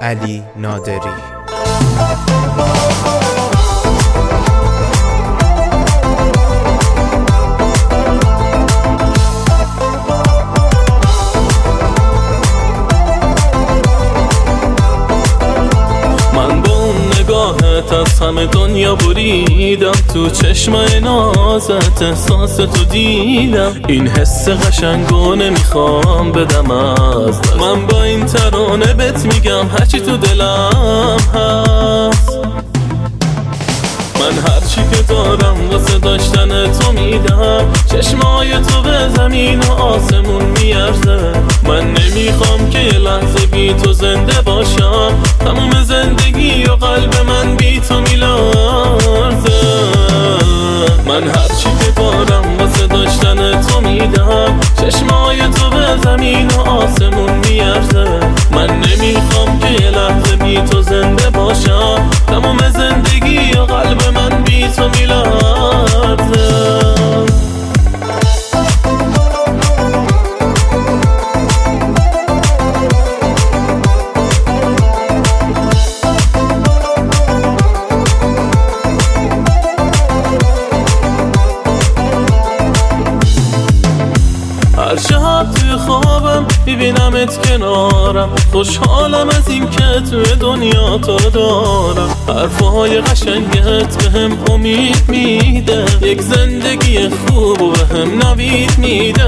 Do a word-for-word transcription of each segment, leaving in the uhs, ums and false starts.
علی نادری. از همه دنیا بریدم، تو چشمای نازت احساس تو دیدم. این حس قشنگو نمیخوام بدم از دست. من با این ترانه بهت میگم هرچی تو دلم هست. من هرچی که دارم واسه داشتن تو میدم. چشمای تو به زمین و آسمون میارزه. من نمیخوام که یه لحظه بی تو زنده باشم. تموم زندگی و قلب من بی تو میلرزه. من هرچی که دارم واسه داشتن تو میدم. چشمای تو به زمین و آسمون میارزه. من نمیخوام که یه لحظه بی تو زنده باشم. تموم زندگی و قلب من بی تو میلرزه. هر شب توی خوابم میبینمت کنارم. خوشحالم از این که توی دنیا تو دارم. حرفهای قشنگت بهم امید میده. یک زندگی خوب و بهم نوید میده.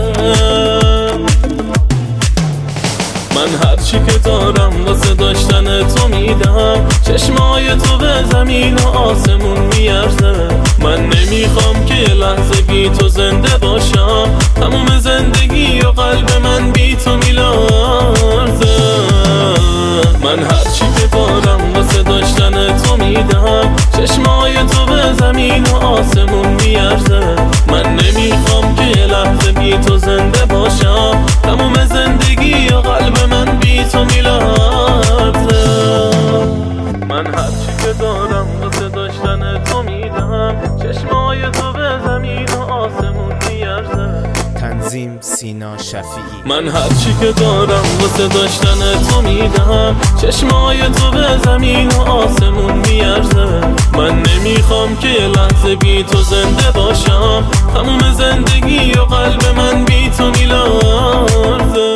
من هرچی که دارم واسه داشتن تو میدم. چشمای تو به زمین و آسمون میارزه. من نمیخوام که یه لحظه بی تو زنده باشم. تموم زندگی و قلب من بی تو میلرزه. من هرچی که دارم واسه داشتن تو میدم. چشمای تو به زمین و آسمون میارزه. من نمیخوام که یه لحظه بی تو زنده باشم. تموم زندگی و قلب من بی تو میلرزه. من هرچی که دارم واسه داشتن تو میدم. چشمای تو به زمین و آسمون میارزه. تنظیم سینا شفیعی. من هرچی که دارم واسه داشتن تو میدم. چشمای تو به زمین و آسمون میارزه. من نمیخوام که یه لحظه بی تو زنده باشم. تموم زندگی و قلب من بی تو میلرزه.